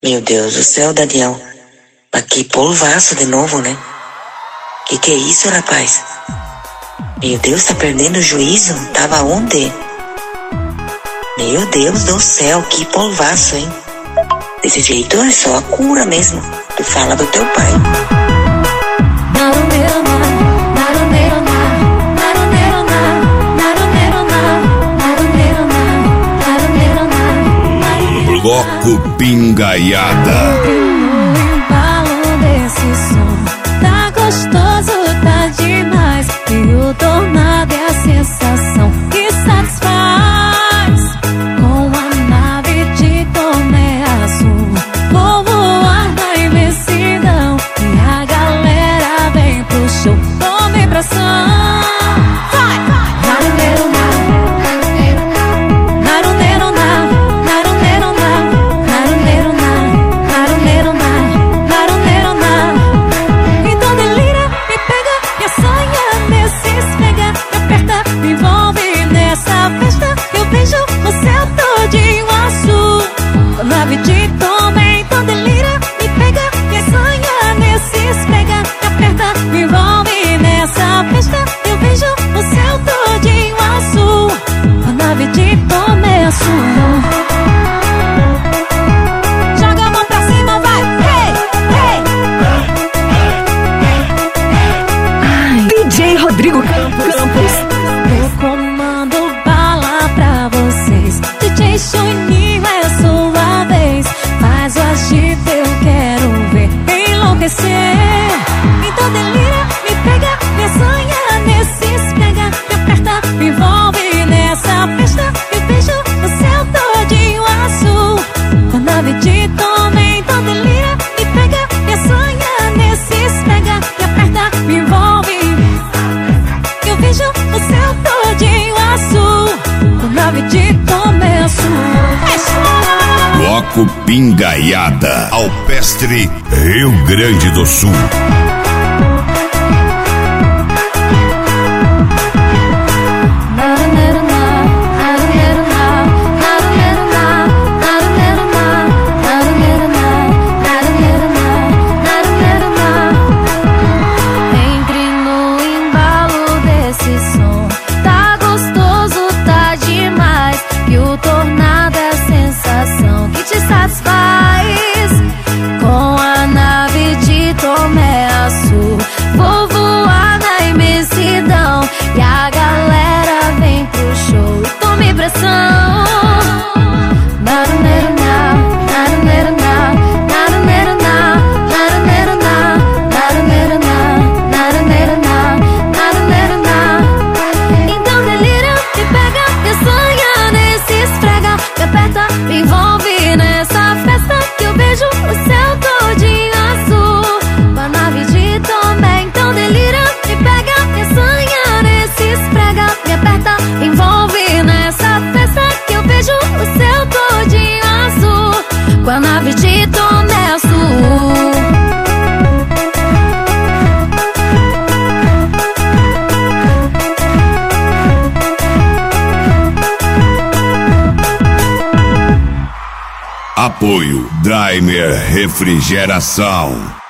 Meu Deus do céu, Daniel. Aqui polvaço de novo, né? Que é isso, rapaz? Meu Deus, tá perdendo o juízo? Tava onde? Meu Deus do céu, que polvaço, hein? Desse jeito é só a cura mesmo. Tu fala do teu pai. Bloco Pingaiada. No embalo desse som, tá gostoso, tá demais. E o tornado é a sensação que satisfaz. Com a nave de Tomé azul, vou voar na imensidão. E a galera vem pro show, tome pressão. Nave de Tomé, então delira, me pega, quem sonha nesses pega, me aperta, me envolve nessa festa. Eu vejo o céu todinho azul, a nave de Tomé azul. Joga a mão pra cima, vai, hey, hey. DJ Rodrigo Campos. Eu comando bala pra vocês, DJ Juninho é sua vez. Faz o agito, eu quero ver enlouquecer. Então delira, me pega, me sonha nesses pega, me aperta, me envolve nessa festa. Eu vejo o céu todinho azul, a nave de Tomé. Então delira, me pega, me sonha nesses pega, me aperta, me envolve. Eu vejo o céu todinho azul, a nave de Tomé azul. Bloco Pingaiada, Alpestre, Rio Grande do Sul. Entre no embalo desse som, tá gostoso, tá demais. E o tornado é a sensação que te satisfaz. Com a nave de Tomé azul, vou voar na imensidão. E a galera vem pro show, tome pressão. Então delira, me pega, me sonha nesse esfrega, me aperta, me envolve nessa festa. Que eu vejo o céu todinho azul, com a nave de Tomé. Então delira, me pega, me sonha nesse esfrega, me aperta, me envolve nessa festa. Que eu vejo o céu todinho azul, com a nave de Tomé azul. Apoio Daimler Refrigeração.